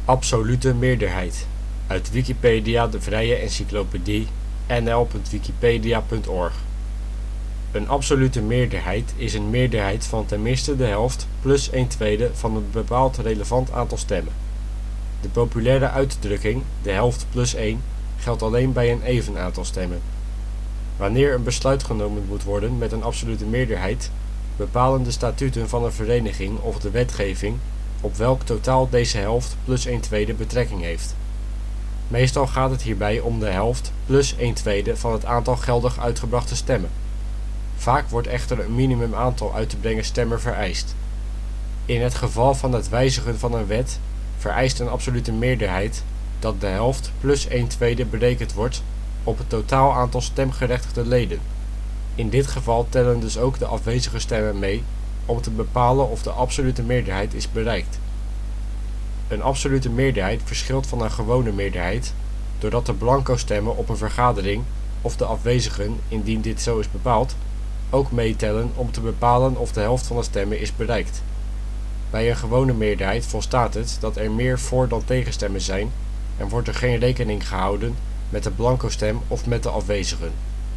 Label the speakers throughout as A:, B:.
A: Absolute meerderheid. Uit Wikipedia, de vrije encyclopedie. nl.wikipedia.org. Een absolute meerderheid is een meerderheid van tenminste de helft plus 1/2 van een bepaald relevant aantal stemmen. De populaire uitdrukking de helft plus 1 geldt alleen bij een even aantal stemmen. Wanneer een besluit genomen moet worden met een absolute meerderheid, bepalen de statuten van een vereniging of de wetgeving op welk totaal deze helft plus 1/2 betrekking heeft. Meestal gaat het hierbij om de helft plus 1/2 van het aantal geldig uitgebrachte stemmen. Vaak wordt echter een minimum aantal uit te brengen stemmen vereist. In het geval van het wijzigen van een wet vereist een absolute meerderheid dat de helft plus 1/2 berekend wordt op het totaal aantal stemgerechtigde leden. In dit geval tellen dus ook de afwezige stemmen mee om te bepalen of de absolute meerderheid is bereikt. Een absolute meerderheid verschilt van een gewone meerderheid doordat de blanco stemmen op een vergadering of de afwezigen, indien dit zo is bepaald, ook meetellen om te bepalen of de helft van de stemmen is bereikt. Bij een gewone meerderheid volstaat het dat er meer voor- dan tegenstemmen zijn en wordt er geen rekening gehouden met de blanco stem of met de afwezigen.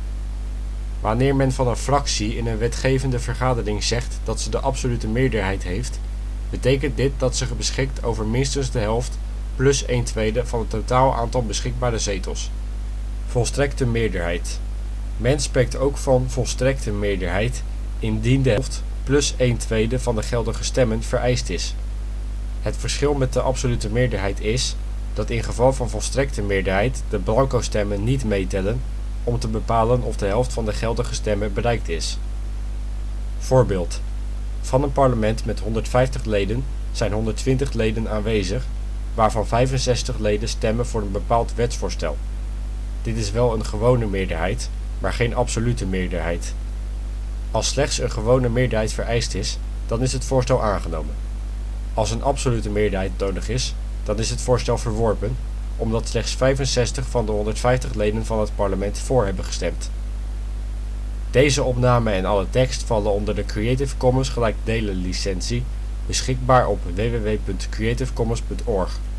A: Wanneer men van een fractie in een wetgevende vergadering zegt dat ze de absolute meerderheid heeft, betekent dit dat ze beschikt over minstens de helft plus 1/2 van het totaal aantal beschikbare zetels. Volstrekte meerderheid. Men spreekt ook van volstrekte meerderheid indien de helft plus 1/2 van de geldige stemmen vereist is. Het verschil met de absolute meerderheid is dat in geval van volstrekte meerderheid de blanco stemmen niet meetellen om te bepalen of de helft van de geldige stemmen bereikt is. Voorbeeld. Van een parlement met 150 leden zijn 120 leden aanwezig, waarvan 65 leden stemmen voor een bepaald wetsvoorstel. Dit is wel een gewone meerderheid, maar geen absolute meerderheid. Als slechts een gewone meerderheid vereist is, dan is het voorstel aangenomen. Als een absolute meerderheid nodig is, dan is het voorstel verworpen, omdat slechts 65 van de 150 leden van het parlement voor hebben gestemd. Deze opname en alle tekst vallen onder de Creative Commons gelijkdelen licentie, beschikbaar op www.creativecommons.org.